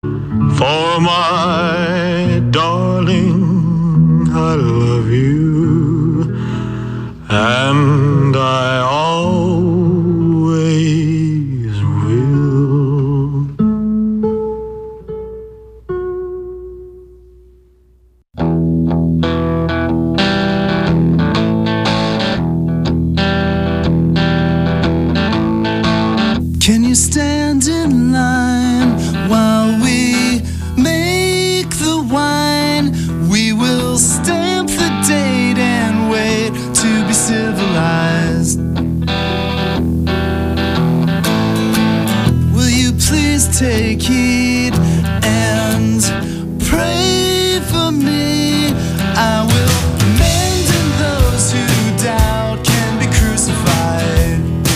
For my darling, I love you, and I always will. Can you stand in line while we make the wine? We will stamp the date and wait to be civilized. Will you please take heed and pray for me? I will mend, and those who doubt can be crucified.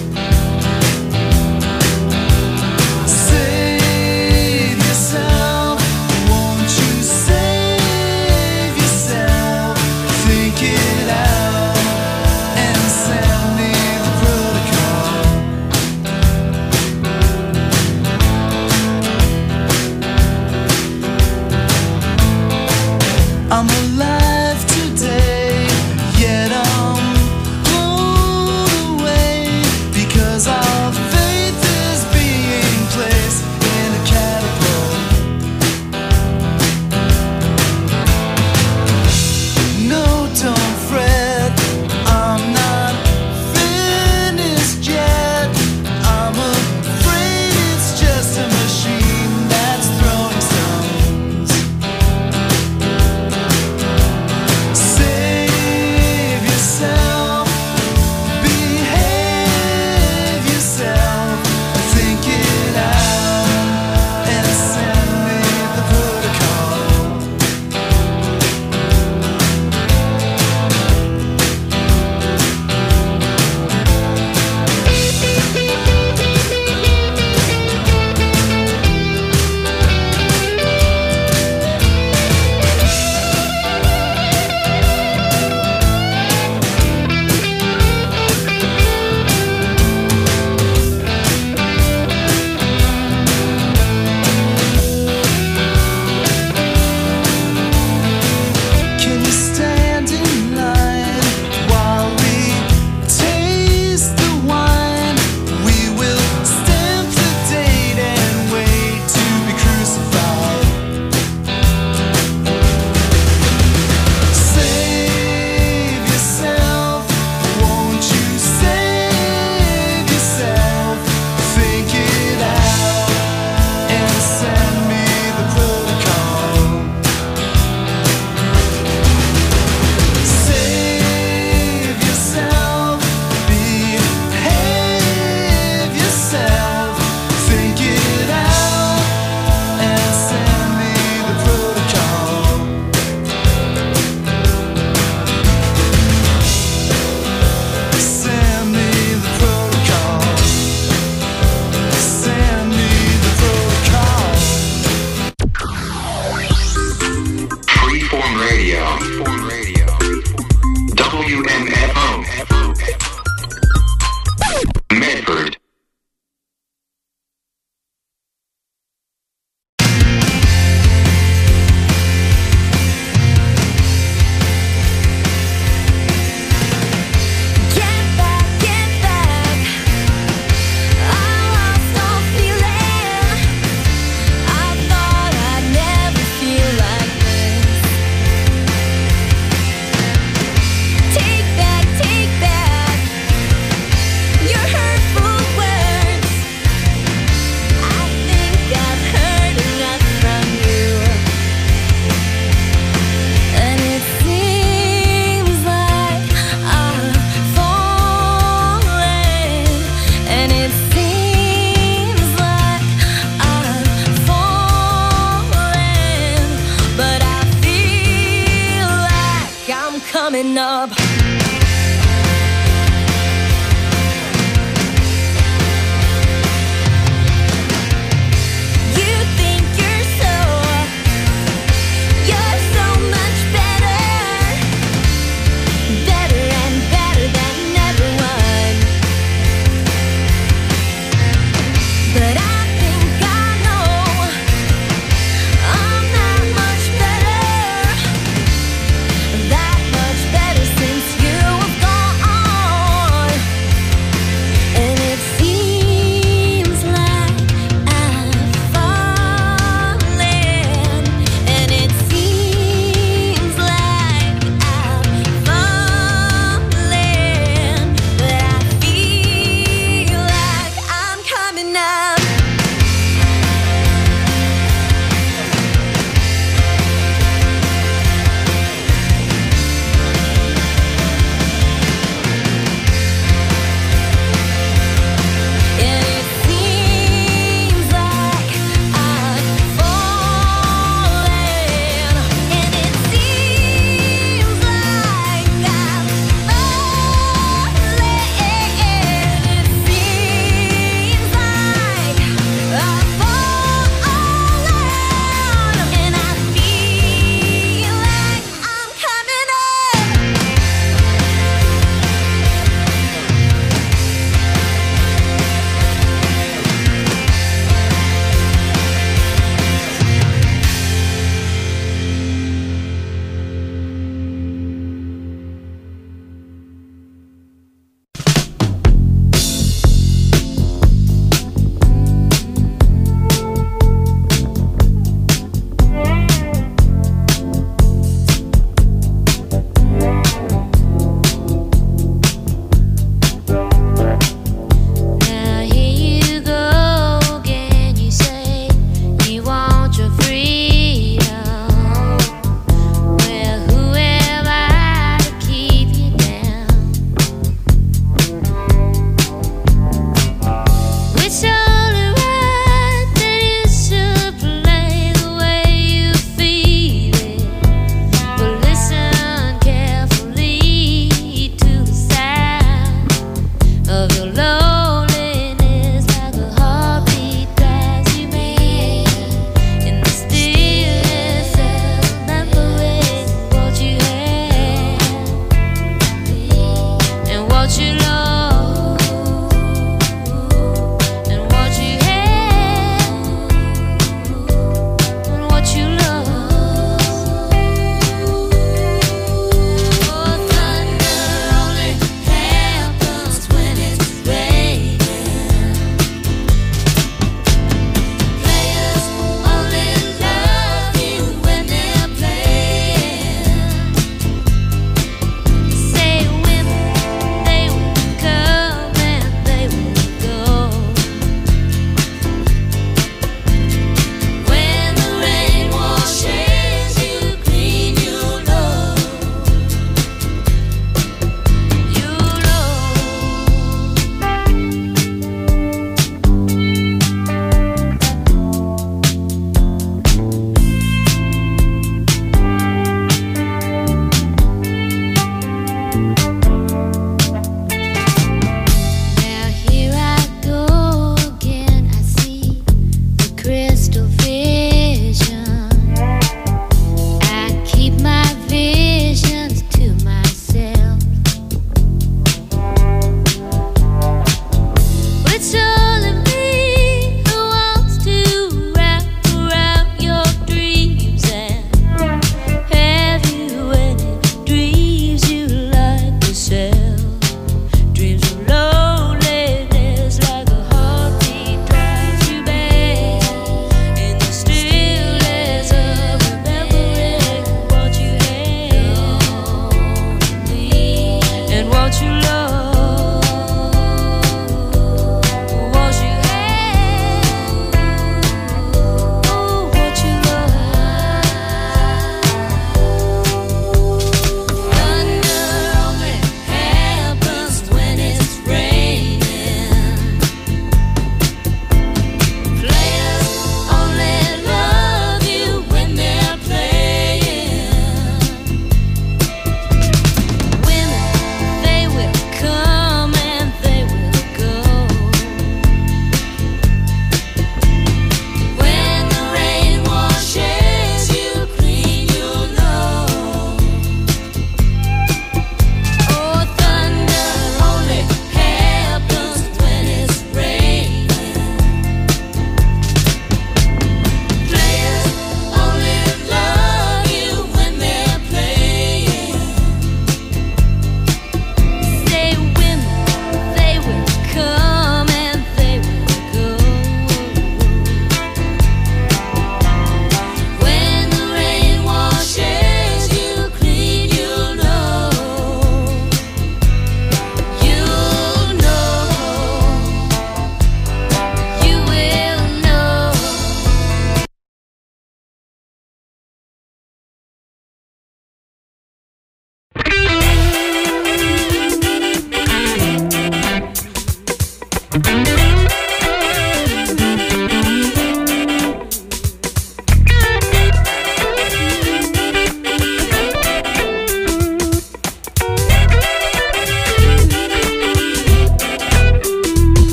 Save yourself, won't you save yourself? Think it out and send me the protocol. I'm alive today, yet I'm blown away because our faith is being placed in a catapult. No, don't fret, I'm not finished yet. I'm afraid it's just a machine that's throwing stones. Save yourself, behave yourself, think it out and send me the protocol. Can you stand in line while we taste the wine? We will stamp the date and wait to be crucified. Save yourself, won't you save yourself? Think it out and send me the protocol. Save yourself, behave yourself, think it out and send me the protocol. Send me the protocol. Send me the protocol. Freeform Radio. WMFO. Medford. Get back, I lost all feeling. I thought I'd never feel like this. Take back your hurtful words. I think I've heard enough from you. And it seems like I've fallen. And it seems like I've fallen. But I feel like I'm coming up. You think you're so much better and better than everyone. But I think I know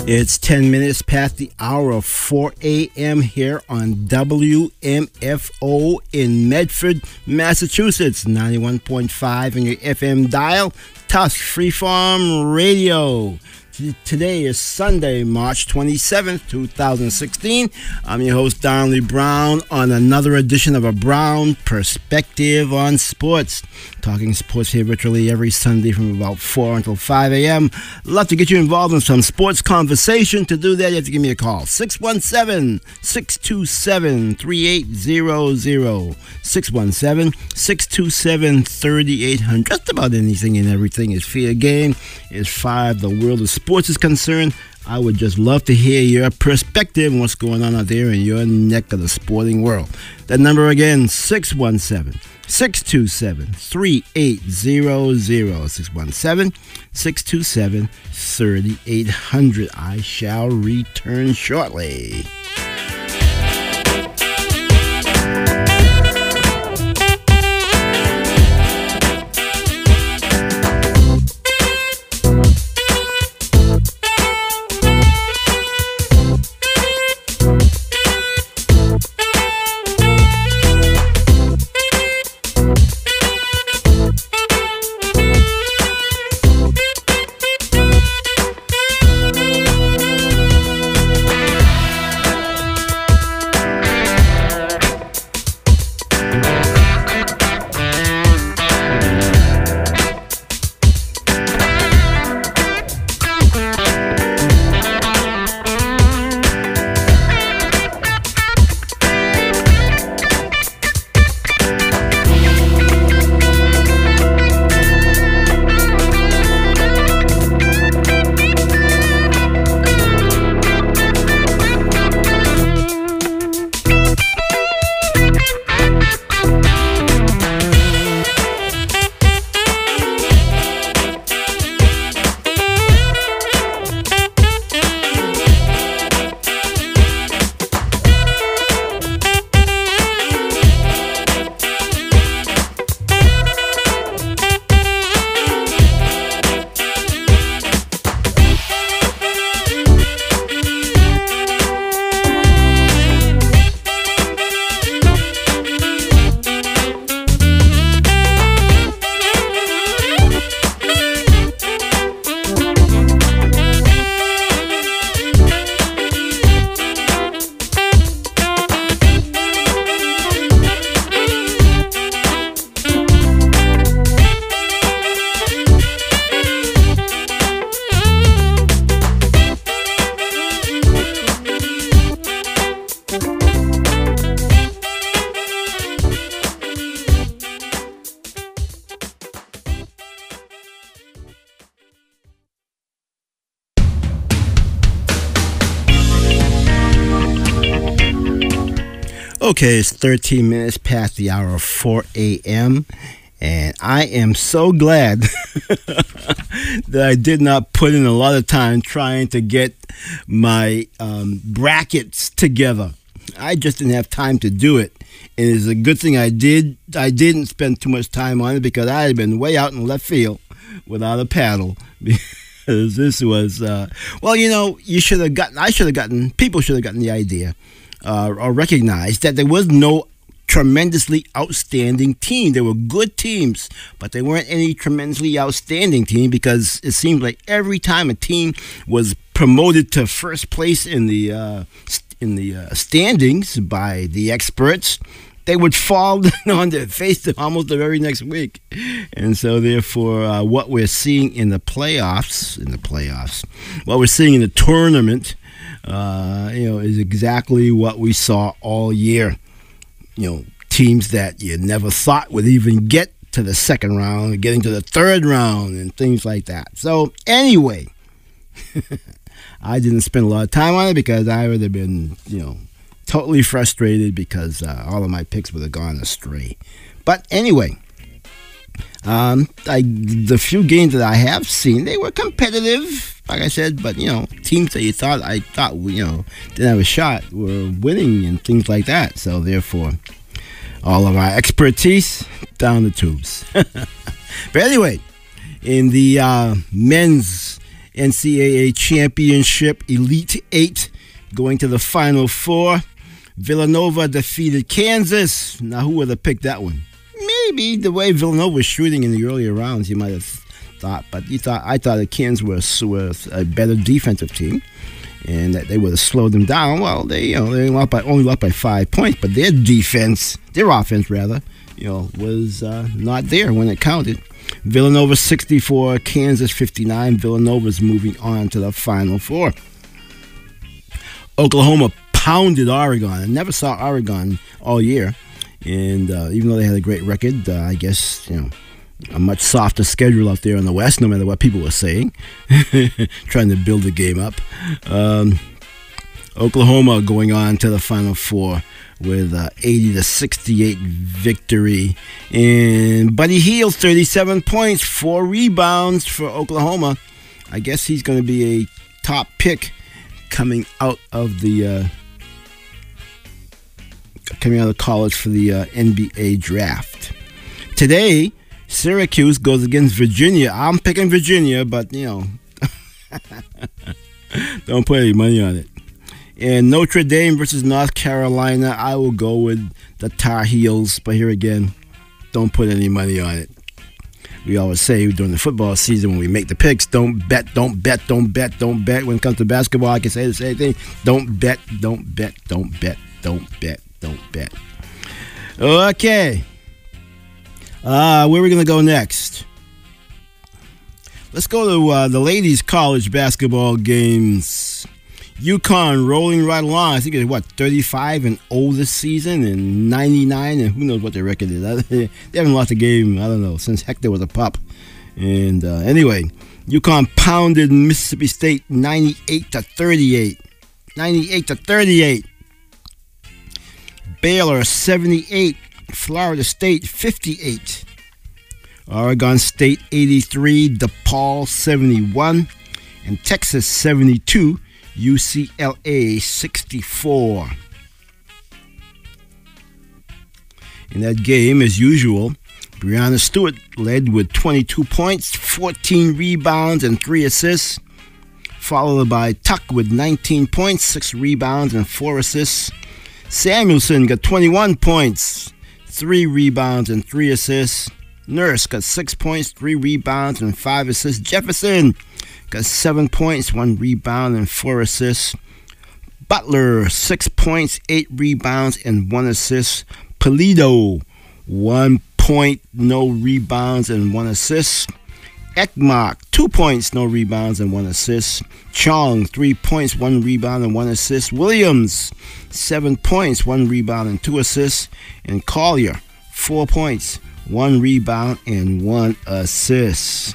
It's 10 minutes past the hour of 4 a.m. here on WMFO in Medford, Massachusetts. 91.5 on your FM dial. Tusk Freeform Radio. Today is Sunday, March 27th, 2016. I'm your host, Darnley Brown, on another edition of A Brown Perspective on Sports. Talking sports here virtually every Sunday from about 4 until 5 a.m. Love to get you involved in some sports conversation. To do that, you have to give me a call. 617-627-3800. 617-627-3800. Just about anything and everything is fair game. As far as the world of sports is concerned, I would just love to hear your perspective on what's going on out there in your neck of the sporting world. That number again, 617-627-3800. 617-627-3800. I shall return shortly. Okay, it's 13 minutes past the hour of 4 a.m. And I am so glad that I did not put in a lot of time trying to get my brackets together. I just didn't have time to do it. And it's a good thing I didn't spend too much time on it, because I had been way out in left field without a paddle. Because this was, people should have gotten the idea. Or recognized that there was no tremendously outstanding team. There were good teams, but there weren't any tremendously outstanding team, because it seemed like every time a team was promoted to first place in the standings by the experts, they would fall on their face almost the very next week. And so therefore, what we're seeing in the playoffs, what we're seeing in the tournament, is exactly what we saw all year. Teams that you never thought would even get to the second round, getting to the third round, and things like that. So anyway, I didn't spend a lot of time on it, because I would have been, totally frustrated, because all of my picks would have gone astray. But anyway, the few games that I have seen, they were competitive, like I said, but teams that I thought didn't have a shot were winning and things like that. So therefore, all of our expertise down the tubes. But anyway, in the men's NCAA Championship Elite 8 going to the Final Four. Villanova defeated Kansas. Now, who would have picked that one? Maybe the way Villanova was shooting in the earlier rounds, you might have thought. But I thought that Kansas was a better defensive team, and that they would have slowed them down. Well, they only lost by 5 points, but their offense was not there when it counted. Villanova 64, Kansas 59. Villanova's moving on to the Final Four. Oklahoma pounded Oregon. I never saw Oregon all year, and even though they had a great record, I guess a much softer schedule out there in the West, no matter what people were saying, trying to build the game up. Oklahoma going on to the Final Four with 80-68 victory. And Buddy Hield, 37 points, 4 rebounds for Oklahoma. I guess he's going to be a top pick coming out of college for the NBA draft. Today, Syracuse goes against Virginia. I'm picking Virginia, but don't put any money on it. And Notre Dame versus North Carolina, I will go with the Tar Heels. But here again, don't put any money on it. We always say during the football season when we make the picks, don't bet, don't bet, don't bet, don't bet. When it comes to basketball, I can say the same thing. Don't bet, don't bet, don't bet, don't bet, don't bet. Okay. Where are we going to go next? Let's go to the ladies' college basketball games. UConn rolling right along. I think it's 35-0 this season and 99, and who knows what their record is. They haven't lost a game, I don't know, since Hector was a pup. And anyway, UConn pounded Mississippi State 98-38. 98-38. Baylor 78. Florida State 58. Oregon State 83. DePaul 71. And Texas 72. UCLA 64. In that game, as usual, Breanna Stewart led with 22 points, 14 rebounds, and 3 assists, followed by Tuck with 19 points, 6 rebounds, and 4 assists. Samuelson got 21 points, 3 rebounds, and 3 assists. Nurse got 6 points, 3 rebounds, and 5 assists. Jefferson got 7 points, 1 rebound, and 4 assists. Butler, 6 points, 8 rebounds, and 1 assist. Pulido, 1 point, no rebounds, and 1 assist. Ekmark, 2 points, no rebounds, and 1 assist. Chong, 3 points, 1 rebound, and 1 assist. Williams, 7 points, 1 rebound, and 2 assists. And Collier, 4 points, 1 rebound, and 1 assist.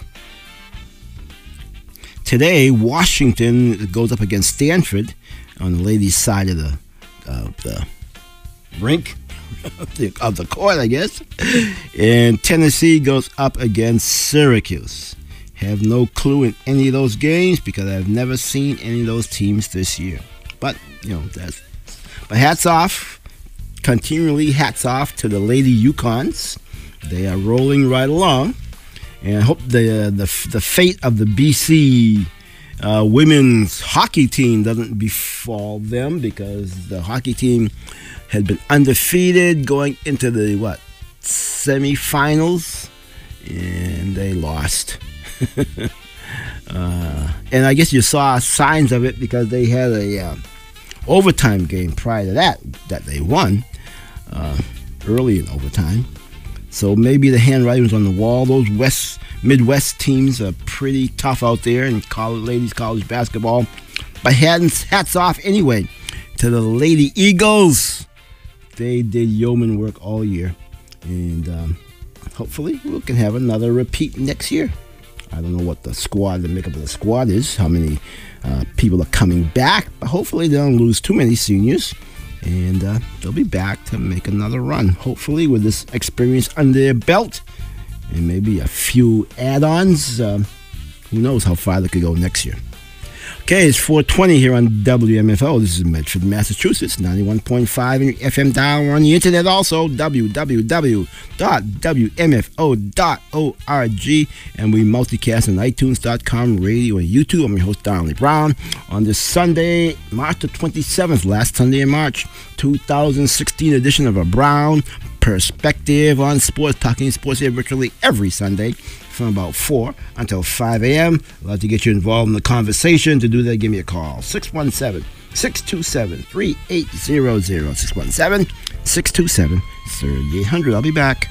Today, Washington goes up against Stanford on the ladies' side of the rink, of the court, I guess. And Tennessee goes up against Syracuse. Have no clue in any of those games because I've never seen any of those teams this year. But, but hats off, continually hats off to the Lady Yukons. They are rolling right along. And I hope the fate of the BC women's hockey team doesn't befall them, because the hockey team had been undefeated going into the semifinals, and they lost. And I guess you saw signs of it because they had a overtime game prior to that they won early in overtime. So maybe the handwriting was on the wall. Those Midwest teams are pretty tough out there in ladies college basketball. But hats off anyway to the Lady Eagles. They did yeoman work all year. And hopefully we can have another repeat next year. I don't know what the makeup of the squad is, how many people are coming back. But hopefully they don't lose too many seniors. And they'll be back to make another run, hopefully with this experience under their belt and maybe a few add-ons. Who knows how far they could go next year. Okay, it's 4:20 here on WMFO. This is Medford, Massachusetts, 91.5 in your FM dial. We're on the internet also, www.wmfo.org, and we multicast on iTunes.com, radio, and YouTube. I'm your host, Donley Brown. On this Sunday, March the 27th, last Sunday in March, 2016 edition of a Brown Perspective on Sports, talking sports here virtually every Sunday from about 4 until 5 a.m. I'd love to get you involved in the conversation. To do that, give me a call, 617-627-3800, 617-627-3800. I'll be back.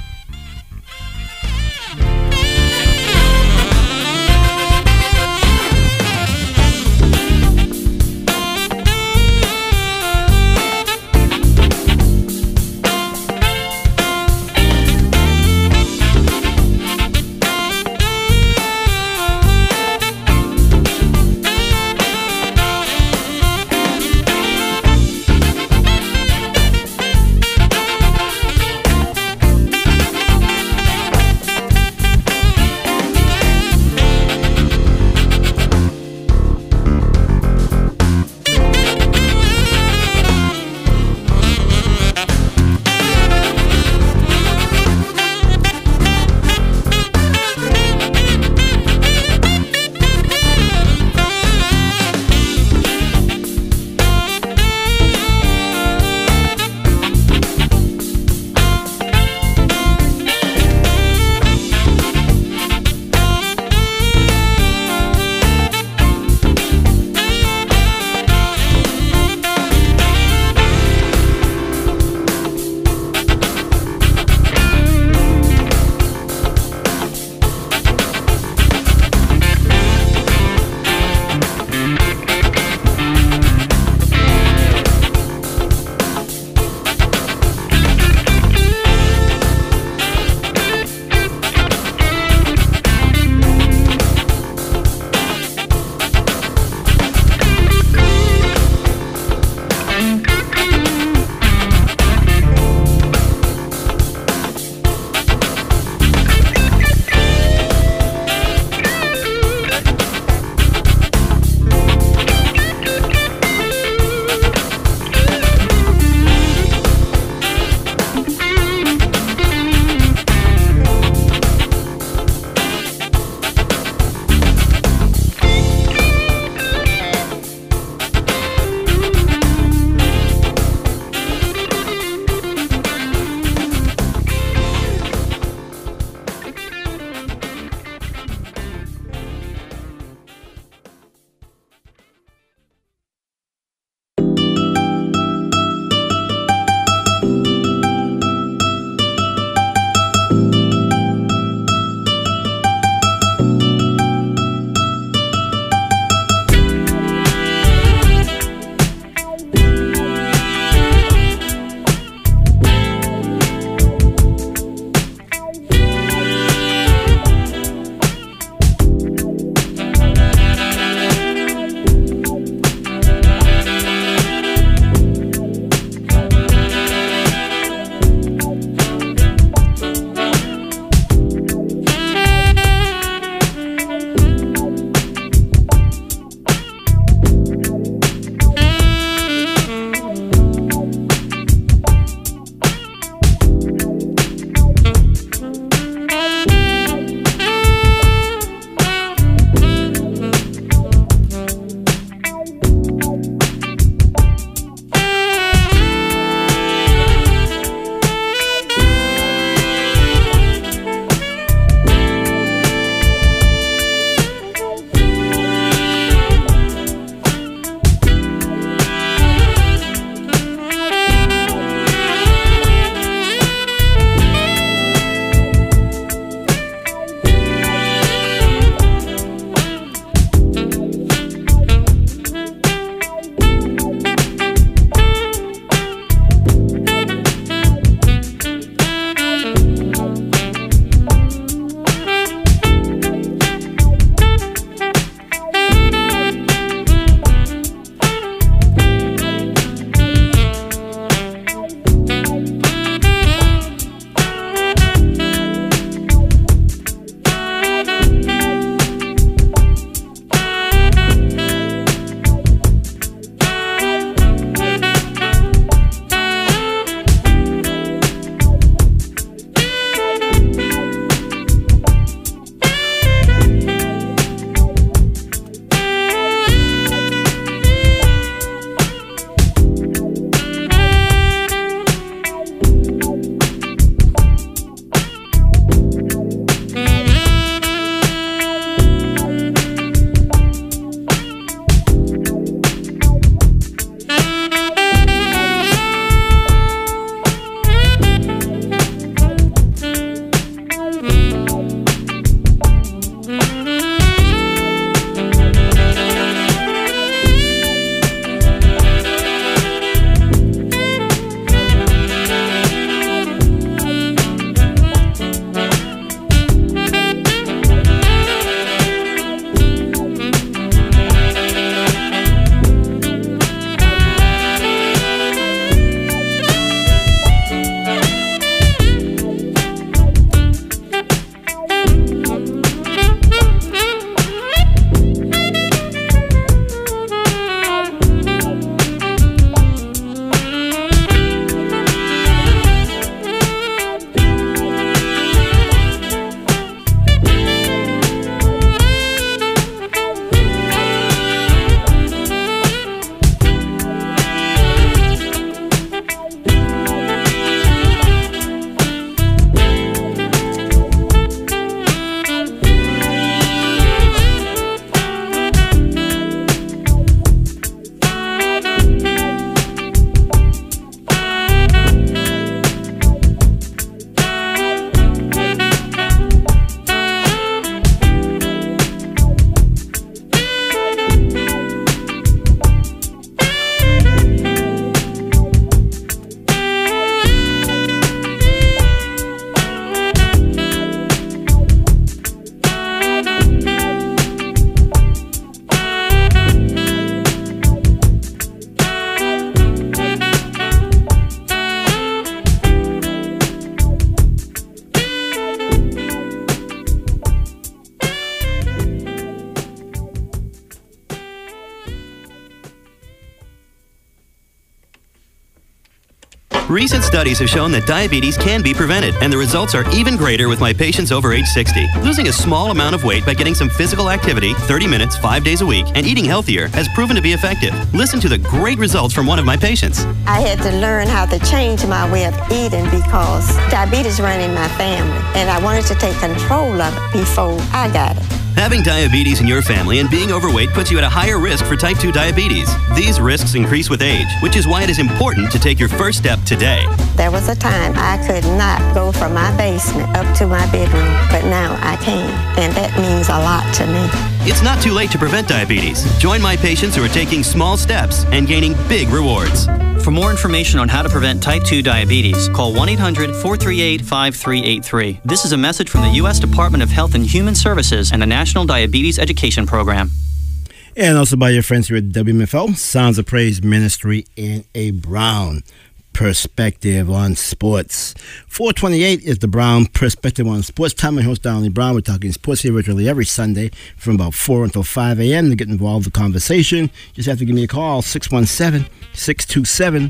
Recent studies have shown that diabetes can be prevented, and the results are even greater with my patients over age 60. Losing a small amount of weight by getting some physical activity, 30 minutes, 5 days a week, and eating healthier has proven to be effective. Listen to the great results from one of my patients. I had to learn how to change my way of eating because diabetes ran in my family, and I wanted to take control of it before I got it. Having diabetes in your family and being overweight puts you at a higher risk for type 2 diabetes. These risks increase with age, which is why it is important to take your first step today. There was a time I could not go from my basement up to my bedroom, but now I can, and that means a lot to me. It's not too late to prevent diabetes. Join my patients who are taking small steps and gaining big rewards. For more information on how to prevent type 2 diabetes, call 1-800-438-5383. This is a message from the U.S. Department of Health and Human Services and the National Diabetes Education Program. And also by your friends here at WMFO, Sounds of Praise Ministry, and a Brown Perspective on Sports. 428 is the Brown Perspective on Sports. Time, my host, Donnie Brown. We're talking sports here virtually every Sunday from about 4 until 5 a.m. To get involved in the conversation, just have to give me a call, 617-627-3800,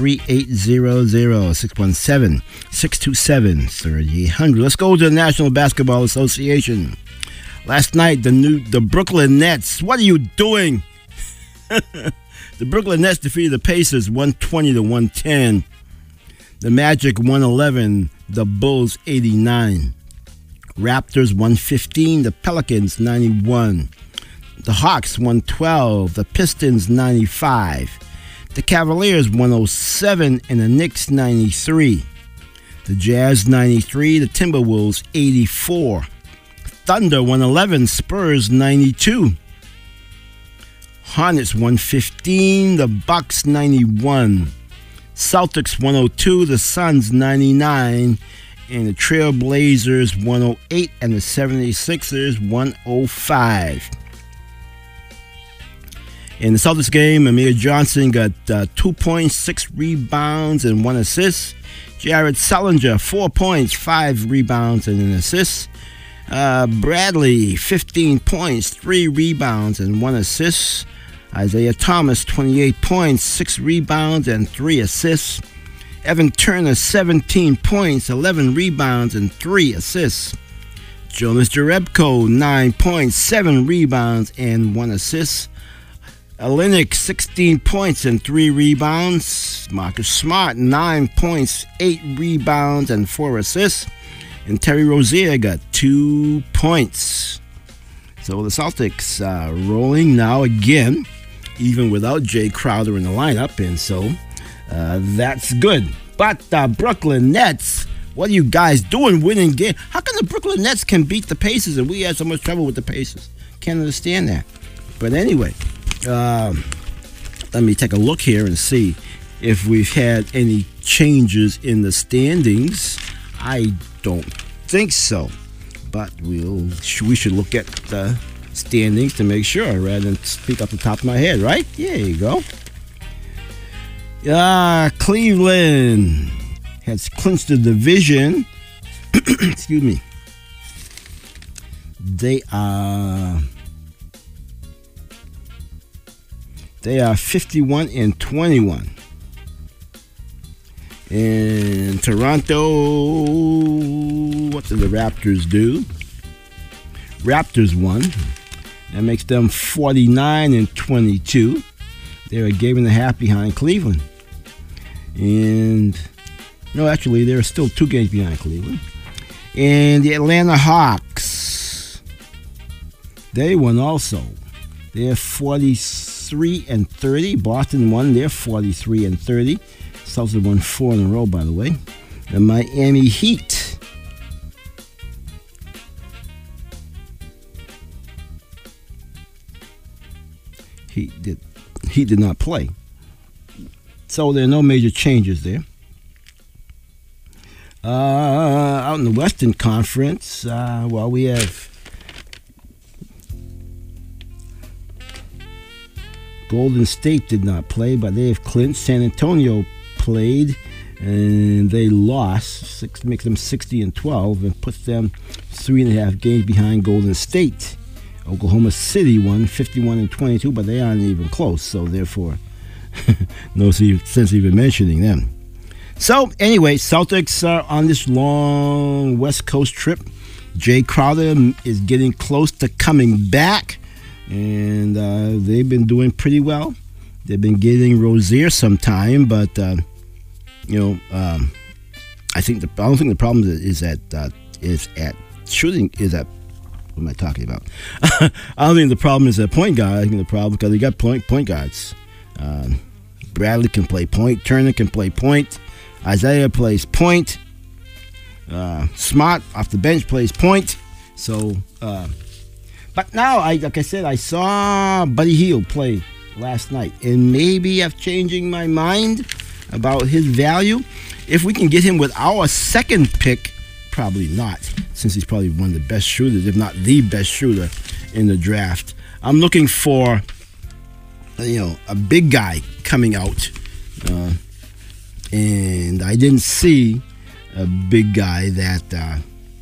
617-627-3800. Let's go to the National Basketball Association. Last night, the Brooklyn Nets. What are you doing? The Brooklyn Nets defeated the Pacers 120-110. The Magic 111. The Bulls 89. Raptors 115. The Pelicans 91. The Hawks 112. The Pistons 95. The Cavaliers 107 and the Knicks 93. The Jazz 93. The Timberwolves 84. Thunder 111. Spurs 92. Hornets 115, the Bucks 91, Celtics 102, the Suns 99, and the Trailblazers 108, and the 76ers 105. In the Celtics game, Amir Johnson got 2 points, 6 rebounds, and 1 assist. Jared Sullinger, 4 points, 5 rebounds, and an assist. Bradley, 15 points, 3 rebounds, and 1 assist. Isaiah Thomas, 28 points, 6 rebounds, and 3 assists. Evan Turner, 17 points, 11 rebounds, and 3 assists. Jonas Jerebko, 9 points, 7 rebounds, and 1 assist. Olenek, 16 points and 3 rebounds. Marcus Smart, 9 points, 8 rebounds, and 4 assists. And Terry Rozier got 2 points. So the Celtics are rolling now again, even without Jay Crowder in the lineup, and so that's good. But the Brooklyn Nets, what are you guys doing winning game? How come the Brooklyn Nets can beat the Pacers and we had so much trouble with the Pacers? Can't understand that. But anyway, let me take a look here and see if we've had any changes in the standings. I don't think so. But we should look at the standings to make sure rather than speak off the top of my head, right? Yeah, there you go. Cleveland has clinched the division. Excuse me. They are 51-21. In Toronto, what did the Raptors do? Raptors won. That makes them 49-22. They're a game and a half behind Cleveland. And, no, actually, they're still 2 games behind Cleveland. And the Atlanta Hawks, they won also. They're 43-30. Boston won. They're 43-30. Celtics won 4 in a row, by the way. The Miami Heat. He did not play. So there are no major changes there. Out in the Western Conference, we have Golden State did not play, but they have clinched. San Antonio played, and they lost. Makes them 60-12, and puts them 3.5 games behind Golden State. Oklahoma City won 51-22, but they aren't even close, so therefore, no sense even mentioning them. So anyway, Celtics are on this long West Coast trip. Jay Crowder is getting close to coming back, and they've been doing pretty well. They've been getting Rozier some time, but I don't think the problem is at shooting. Is at what am I talking about? I don't think the problem is at point guard. I think the problem because they got point guards. Bradley can play point. Turner can play point. Isaiah plays point. Smart off the bench plays point. So, but now, like I said, I saw Buddy Hield play last night, and maybe I'm changing my mind about his value. If we can get him with our second pick, probably not, since he's probably one of the best shooters, if not the best shooter in the draft. I'm looking for, a big guy coming out, and I didn't see a big guy that,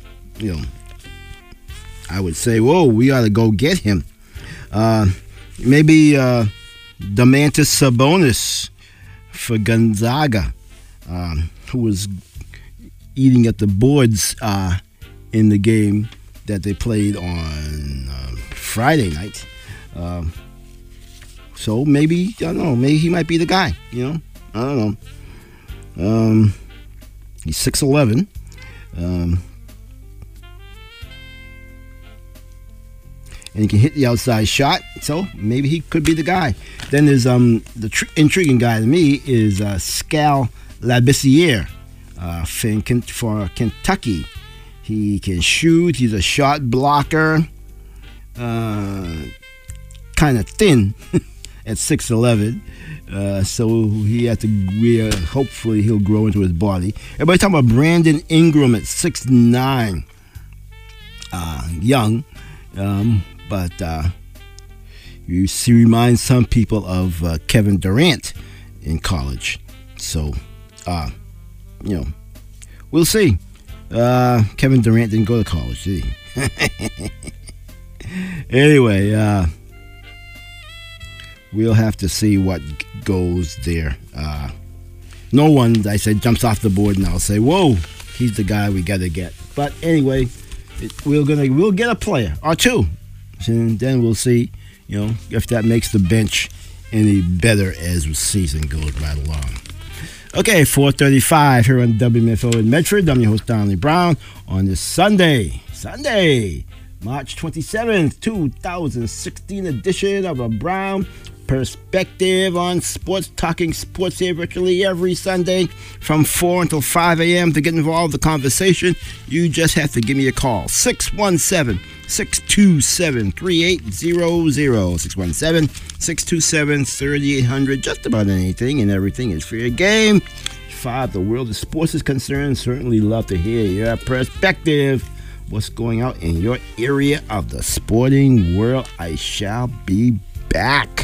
I would say, whoa, we ought to go get him. Maybe Domantas Sabonis for Gonzaga, who was eating at the boards in the game that they played on Friday night. So maybe, I don't know, maybe he might be the guy, I don't know. He's 6'11". And he can hit the outside shot, so maybe he could be the guy. Then there's the intriguing guy to me is Skal Labissiere for Kentucky. He can shoot. He's a shot blocker. Kind of thin at 6'11". So he had to. Hopefully he'll grow into his body. Everybody talking about Brandon Ingram at 6'9". Young. But you see, reminds some people of Kevin Durant in college. So, we'll see. Kevin Durant didn't go to college, did he? Anyway, we'll have to see what goes there. No one, I said, jumps off the board and I'll say, whoa, he's the guy we got to get. But anyway, we'll get a player or two. And then we'll see, if that makes the bench any better as the season goes right along. Okay, 4:35 here on WMFO in Medford. I'm your host, Donnie Brown, on this Sunday, March 27th, 2016 edition of a Brown Perspective on Sports, talking sports here virtually every Sunday from 4 until 5 a.m. To get involved in the conversation, you just have to give me a call. 617-627-3800. 617-627-3800. Just about anything and everything is fair game. As far as the world of sports is concerned, certainly love to hear your perspective. What's going on in your area of the sporting world? I shall be back.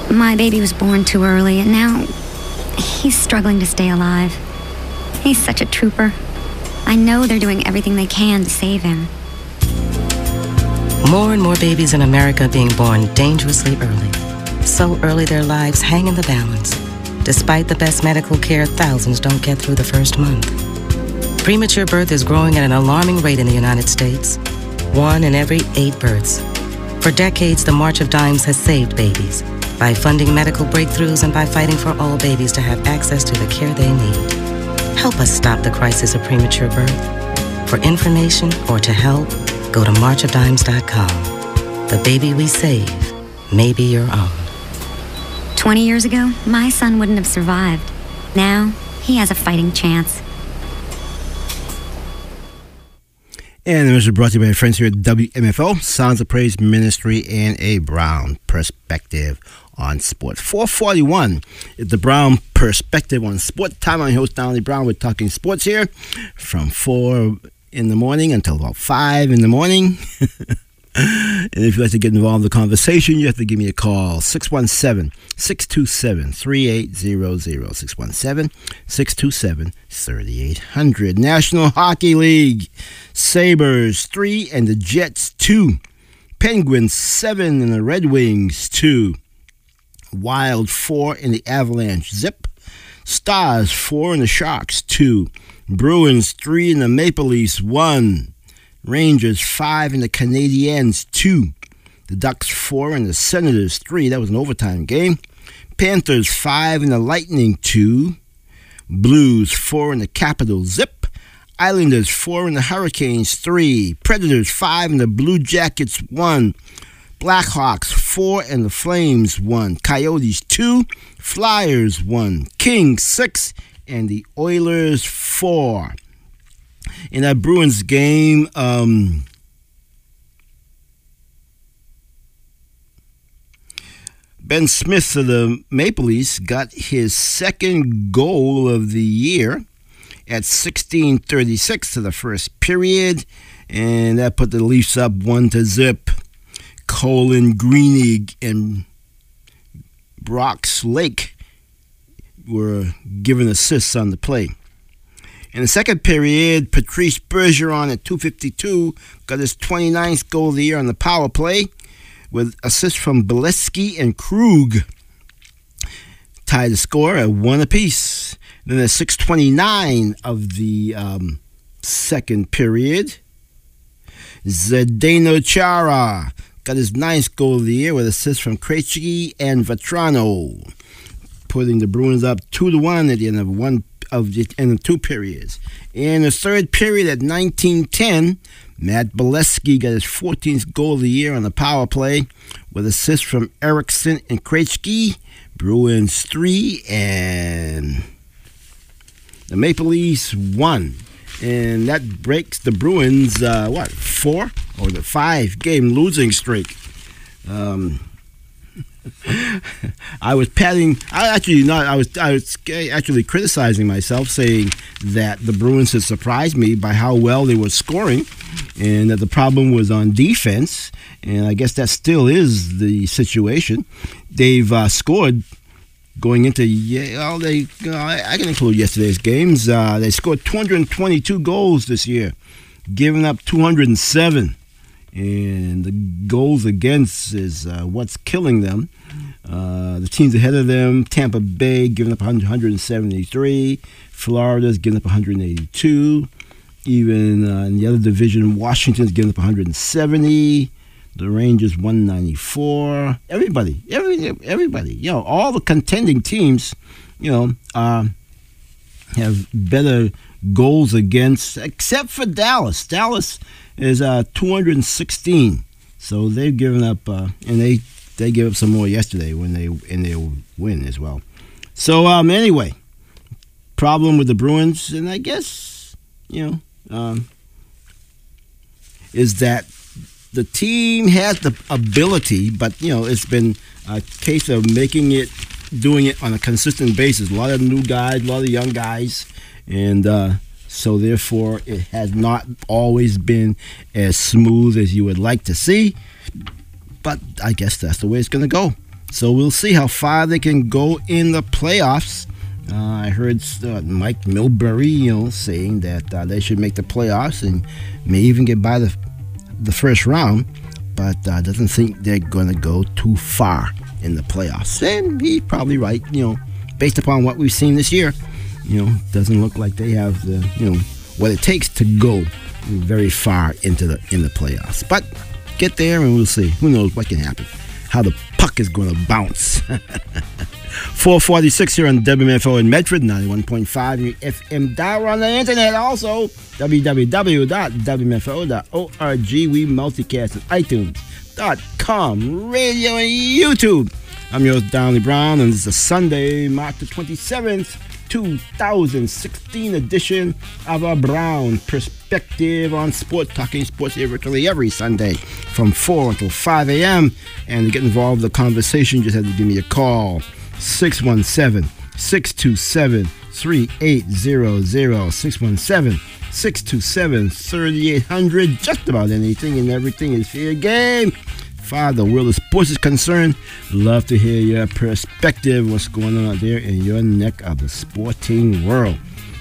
My baby was born too early, and now he's struggling to stay alive. He's such a trooper. I know they're doing everything they can to save him. More and more babies in America being born dangerously early. So early their lives hang in the balance. Despite the best medical care, thousands don't get through the first month. Premature birth is growing at an alarming rate in the United States. 1 in every 8 births. For decades, the March of Dimes has saved babies by funding medical breakthroughs and by fighting for all babies to have access to the care they need. Help us stop the crisis of premature birth. For information or to help, go to marchofdimes.com. The baby we save may be your own. 20 years ago, my son wouldn't have survived. Now, he has a fighting chance. And the message brought to you by our friends here at WMFO, Sounds of Praise Ministry, and a Brown Perspective on Sports. 441 is the Brown Perspective on Sport. Time on host Donnie Brown. We're talking sports here from 4 in the morning until about 5 in the morning. And if you'd like to get involved in the conversation, you have to give me a call, 617-627-3800, 617-627-3800. National Hockey League, Sabres 3 and the Jets 2. Penguins 7 and the Red Wings 2. Wild 4 and the Avalanche zip. Stars 4 and the Sharks 2. Bruins 3 and the Maple Leafs 1. Rangers 5 and the Canadiens 2. The Ducks 4 and the Senators 3. That was an overtime game. Panthers 5 and the Lightning 2. Blues 4 and the Capitals zip. Islanders 4 and the Hurricanes 3. Predators 5 and the Blue Jackets 1. Blackhawks 4 and the Flames 1. Coyotes 2. Flyers 1. Kings 6 and the Oilers 4. In that Bruins game, Ben Smith of the Maple Leafs got his second goal of the year at 16:36 of the first period, and that put the Leafs up 1-0. Colin Greenig and Brock Lake were given assists on the play. In the second period, Patrice Bergeron at 2:52 got his 29th goal of the year on the power play with assists from Bolesky and Krug. Tied the score at 1 apiece. Then at 6:29 of the second period, Zdeno Chara got his 9th goal of the year with assists from Krejci and Vetrano, putting the Bruins up 2-1 at the end of 2 periods. In the third period at 19:10, Matt Bolesky got his 14th goal of the year on the power play with assists from Eriksson and Krejci. Bruins 3 and the Maple Leafs 1. And that breaks the Bruins, 4 or the 5-game losing streak. I was actually criticizing myself, saying that the Bruins had surprised me by how well they were scoring, and that the problem was on defense. And I guess that still is the situation. They've scored going into I can include yesterday's games. They scored 222 goals this year, giving up 207. And the goals against is what's killing them. The teams ahead of them, Tampa Bay giving up 173. Florida's giving up 182. Even in the other division, Washington's giving up 170. The Rangers 194. Everybody. All the contending teams, have better goals against, except for Dallas. Dallas is 216. So they've given up, and they gave up some more yesterday when they win as well. So anyway, problem with the Bruins, and I guess is that the team has the ability, but it's been a case of doing it on a consistent basis. A lot of new guys, a lot of young guys, and so therefore it has not always been as smooth as you would like to see. But I guess that's the way it's going to go. So we'll see how far they can go in the playoffs. I heard Mike Milbury, saying that they should make the playoffs and may even get by the first round, but doesn't think they're going to go too far in the playoffs. And he's probably right, based upon what we've seen this year. Doesn't look like they have the, what it takes to go very far in the playoffs. But get there and we'll see. Who knows what can happen? How the puck is going to bounce. 446 here on WMFO in Medford, 91.5 FM dial on the internet. Also, www.wmfo.org. We multicast at iTunes.com, radio, and YouTube. I'm your host, Donnie Brown, and this is a Sunday, March the 27th, 2016 edition of a Brown Perspective on Sports, talking sports virtually every Sunday from 4 until 5 a.m. And to get involved in the conversation, you just have to give me a call. 617-627-3800, 617-627-3800. Just about anything and everything is fair game. As far as the world of sports is concerned, love to hear your perspective, what's going on out there in your neck of the sporting world.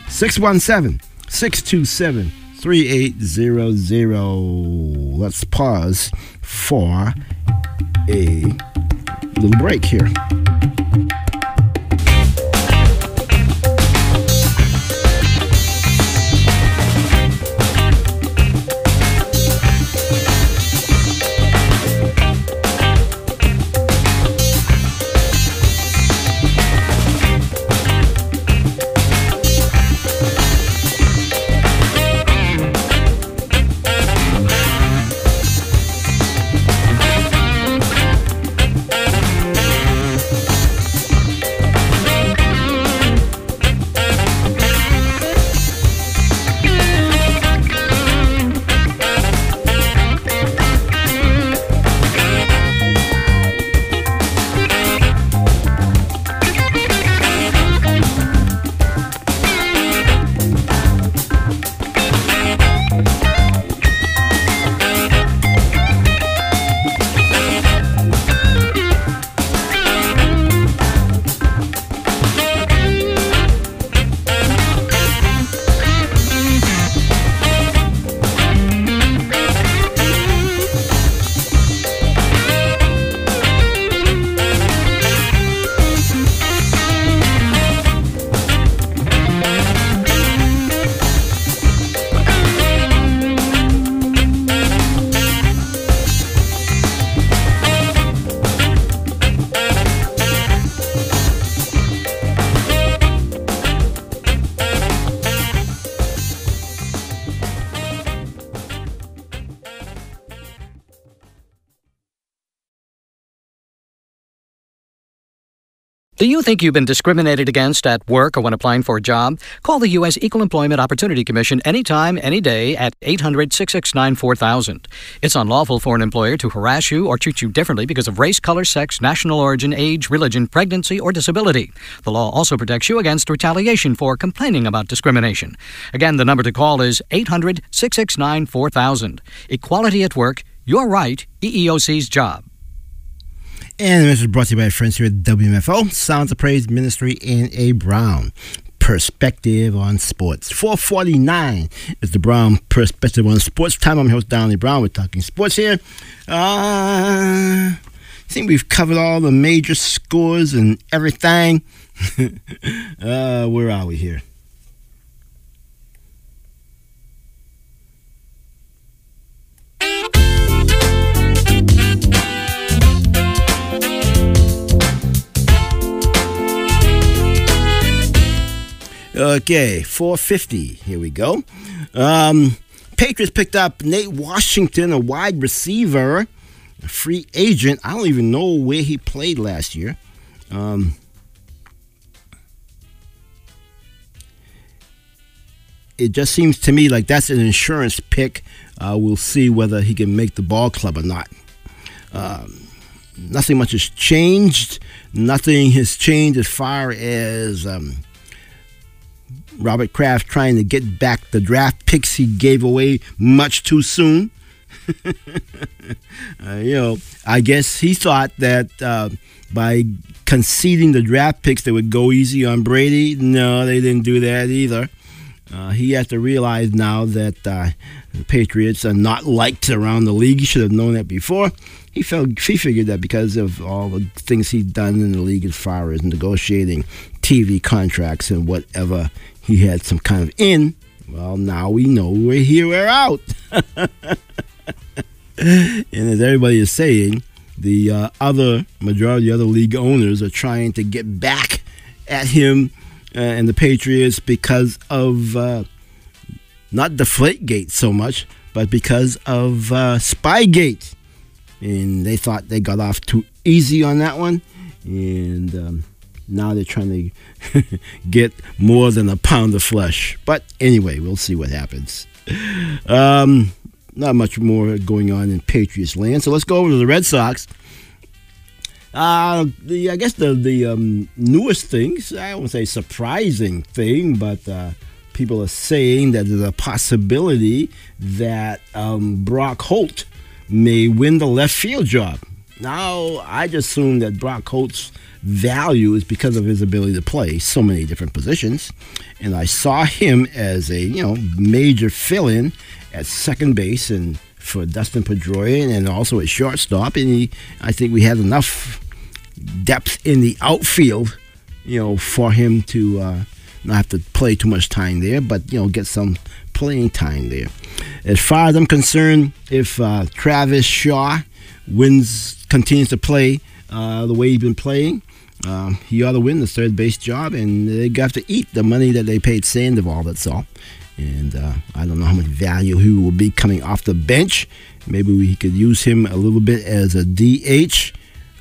617-627-3800. Let's pause for a little break here. Do you think you've been discriminated against at work or when applying for a job? Call the U.S. Equal Employment Opportunity Commission anytime, any day at 800-669-4000. It's unlawful for an employer to harass you or treat you differently because of race, color, sex, national origin, age, religion, pregnancy, or disability. The law also protects you against retaliation for complaining about discrimination. Again, the number to call is 800-669-4000. Equality at work, your right, EEOC's job. And this is brought to you by friends here at WMFO, Sounds of Praise Ministry in a Brown Perspective on Sports. 449 is the Brown Perspective on Sports time. I'm your host, Donnie Brown. We're talking sports here. I think we've covered all the major scores and everything. Where are we here? Okay, 450. Here we go. Patriots picked up Nate Washington, a wide receiver, a free agent. I don't even know where he played last year. It just seems to me like that's an insurance pick. We'll see whether he can make the ball club or not. Nothing much has changed. Nothing has changed as far as Robert Kraft trying to get back the draft picks he gave away much too soon. I guess he thought that by conceding the draft picks that would go easy on Brady. No, they didn't do that either. He has to realize now that the Patriots are not liked around the league. He should have known that before. He figured that because of all the things he's done in the league as far as negotiating TV contracts and whatever, he had some kind of in. Well, now we know we're here, we're out. And as everybody is saying, the majority of other league owners are trying to get back at him and the Patriots because of not Deflategate so much, but because of Spygate. And they thought they got off too easy on that one. And now they're trying to get more than a pound of flesh. But anyway, we'll see what happens. Not much more going on in Patriots land. So let's go over to the Red Sox. I guess the newest things, I won't say surprising thing, but people are saying that there's a possibility that Brock Holt may win the left field job. Now, I just assume that Brock Holt's value is because of his ability to play so many different positions, and I saw him as a major fill-in at second base and for Dustin Pedroia, and also at shortstop. And I think we had enough depth in the outfield, for him to not have to play too much time there, but get some playing time there. As far as I'm concerned, if Travis Shaw continues to play the way he's been playing, he ought to win the third base job, and they have to eat the money that they paid Sandoval. That's all. And I don't know how much value he will be coming off the bench. Maybe we could use him a little bit as a DH,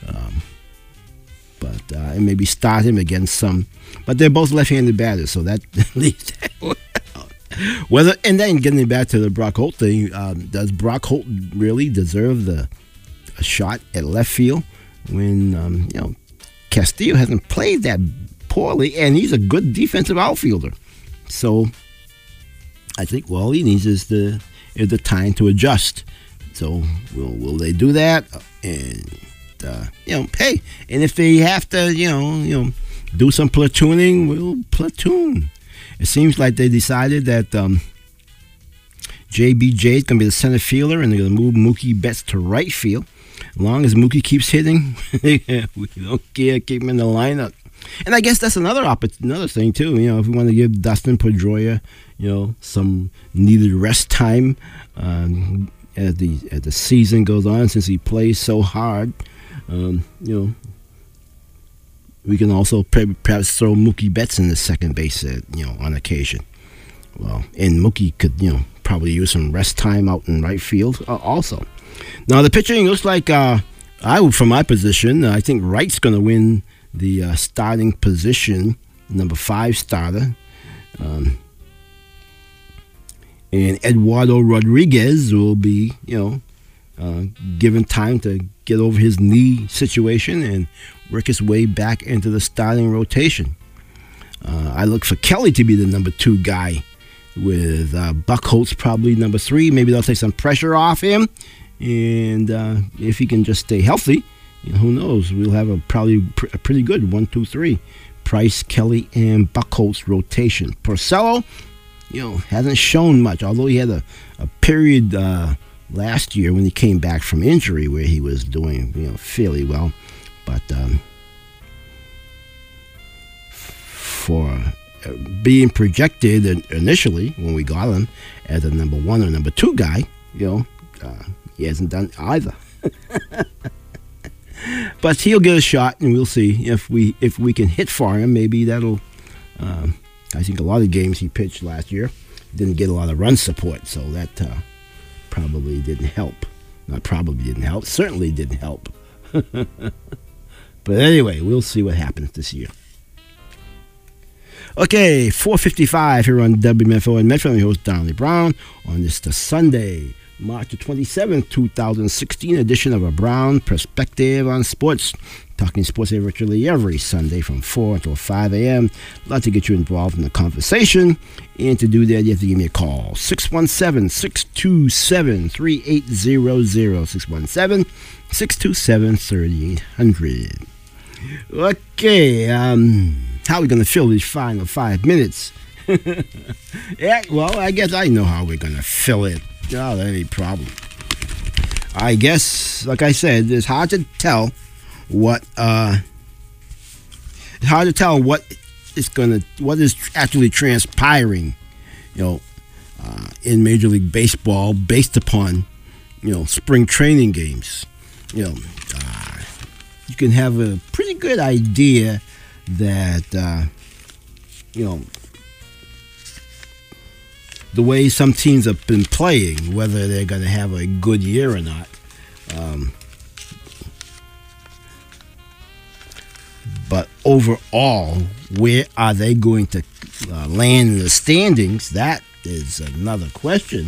and maybe start him against some. But they're both left-handed batters, so that leaves that. And then getting back to the Brock Holt thing, does Brock Holt really deserve a shot at left field when Castillo hasn't played that poorly, and he's a good defensive outfielder? So I think all he needs is the time to adjust. So will they do that? And hey, and if they have to, do some platooning, we'll platoon. It seems like they decided that JBJ is going to be the center fielder, and they're going to move Mookie Betts to right field. As long as Mookie keeps hitting, we don't care. Keep him in the lineup. And I guess that's another thing too. If we want to give Dustin Pedroia, some needed rest time as the season goes on, since he plays so hard, we can also perhaps throw Mookie Betts in the second base, on occasion. Well, and Mookie could, probably use some rest time out in right field also. Now the pitching looks like from my position, I think Wright's going to win the starting position, number 5 starter. And Eduardo Rodriguez will be, given time to get over his knee situation and work his way back into the starting rotation. I look for Kelly to be the number 2 guy, with Buck Holtz probably number 3. Maybe they'll take some pressure off him, and if he can just stay healthy, who knows? We'll have probably a pretty good 1, 2, 3 Price, Kelly, and Buck Holtz rotation. Porcello, hasn't shown much, although he had a period last year when he came back from injury where he was doing fairly well, but for being projected initially when we got him as a number 1 or number 2 guy, he hasn't done either. But he'll get a shot, and we'll see if we can hit for him. Maybe that'll. I think a lot of games he pitched last year didn't get a lot of run support, so that probably didn't help. Not probably didn't help. Certainly didn't help. But anyway, we'll see what happens this year. Okay, 4:55 here on WMFO and Metro. I'm your host, Donnie Brown, on this Sunday, March the 27th, 2016 edition of A Brown Perspective on Sports. Talking sports virtually every Sunday from 4 until 5 a.m. I'd like to get you involved in the conversation. And to do that, you have to give me a call. 617-627-3800. 617-627-3800. Okay, how are we going to fill these final 5 minutes? Yeah, well, I guess I know how we're going to fill it without any problem. I guess, like I said, it's hard to tell what is actually transpiring, in Major League Baseball based upon, spring training games. You can have a pretty good idea that, the way some teams have been playing, whether they're going to have a good year or not. But overall, where are they going to land in the standings? That is another question.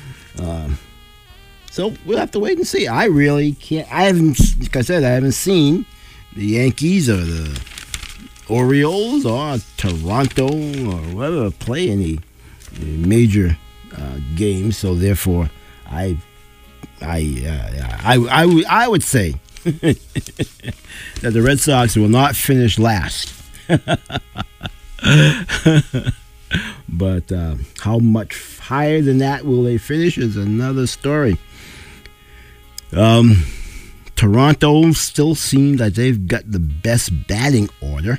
So we'll have to wait and see. I really can't. Like I said, I haven't seen the Yankees or the Orioles or Toronto or whatever play any major games. So therefore, I would say that the Red Sox will not finish last. But how much higher than that will they finish is another story. Toronto still seems like they've got the best batting order.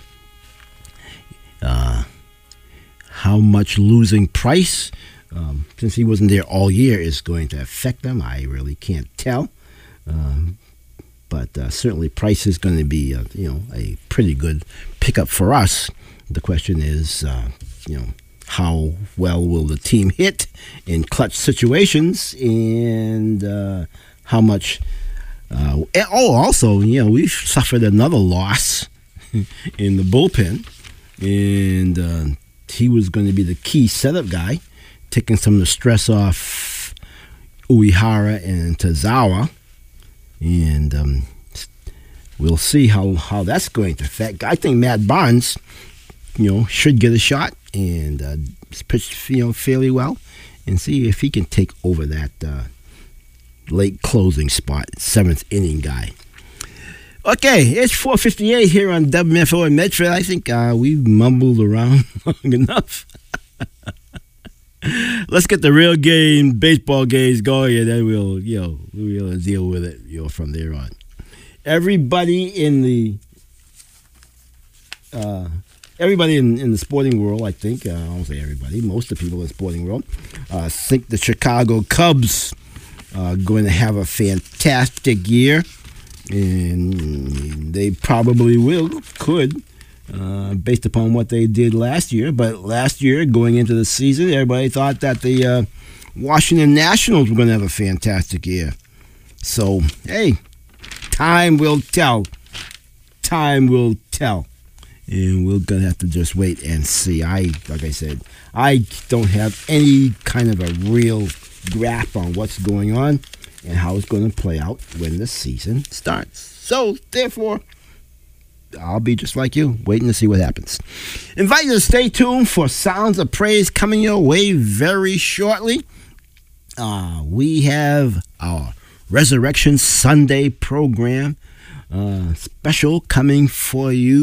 How much losing Price, since he wasn't there all year, is going to affect them, I really can't tell. But certainly Price is going to be, a pretty good pickup for us. The question is, how well will the team hit in clutch situations, and how much. Also, we've suffered another loss in the bullpen, and he was going to be the key setup guy, taking some of the stress off Uehara and Tazawa. And we'll see how that's going to affect. I think Matt Barnes, should get a shot and pitch, fairly well, and see if he can take over that late closing spot, 7th inning guy. Okay, it's 4:58 here on WFO in Medford. I think we've mumbled around long enough. Let's get the real game, baseball games going, and then we'll deal with it, from there on. Everybody in the sporting world, I think, I won't say everybody, most of the people in the sporting world, think the Chicago Cubs are going to have a fantastic year, and they probably could. Based upon what they did last year. But last year, going into the season, everybody thought that the Washington Nationals were going to have a fantastic year. So, hey, time will tell. Time will tell. And we're going to have to just wait and see. Like I said, I don't have any kind of a real grasp on what's going on and how it's going to play out when the season starts. So, therefore, I'll be just like you, waiting to see what happens. Invite you to stay tuned for Sounds of Praise coming your way very shortly. We have our Resurrection Sunday program special coming for you.